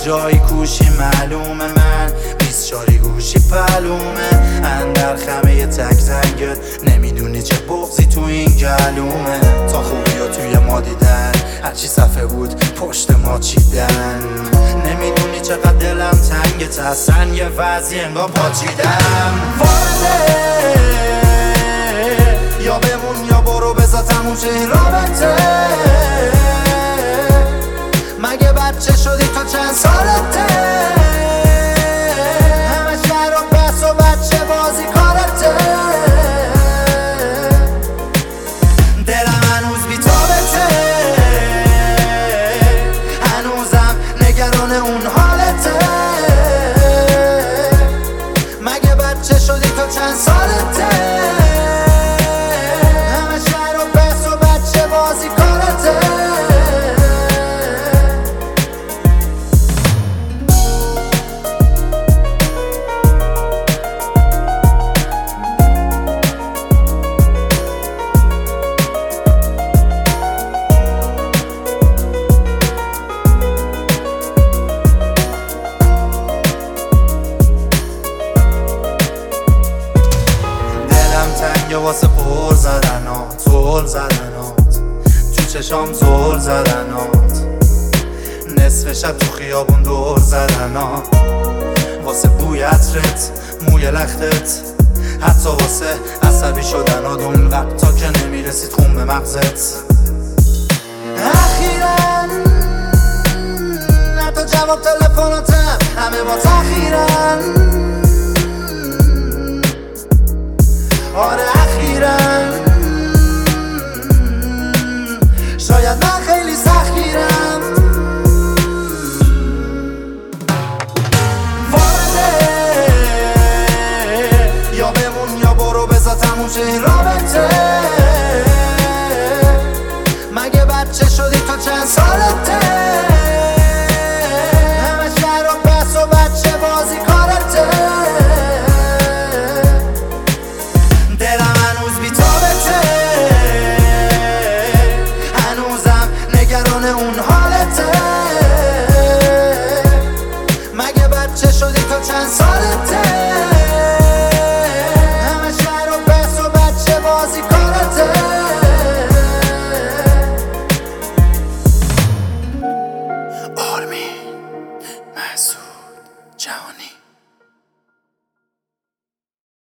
جایی کوشی معلومه، من 24 گوشی پلومه، اندر خمه تک زنگت نمیدونی چه بغضی تو این گلومه. تا خوبی ها توی ما دیدن، هرچی صفحه بود پشت ما چیدن، نمیدونی چقدر دلم تنگت، اصلا یه وضعی انگار پاچیدم. وارده یا بمون یا برو، بذار تموم شه این رابطه. مگه بچه شدی تو چند سالته؟ همه شهر و بس و بچه بازی کارته. دلم هنوز بی‌تابته، هنوزم نگران اون حالته. مگه بچه شدی تو چند سالته؟ تنگه واسه پر زدنات، زل زدنات تو چشام، زل زدنات نصف شب تو خیابون دور زدنات، واسه بوی عطرت، موی لختت، حتی واسه عصبی شدنات اونقدر تا که نمیرسید خون به مغزت. اخیراً حتی جواب تلفناتم همه با تأخیرن. آره اخیراً شاید من خیلی سختگیرم. وارده یا بمون یا برو، بذار تموم شه این رابطه. مگه بچه شدی تو چند سالته؟ همه شهر و بس و بچه بازی کارته. اون حالته. مگه بچه شدی تو چند سالته؟ همه شهر و بس و بچه بازی کارته. آرمین مسعود جهانی.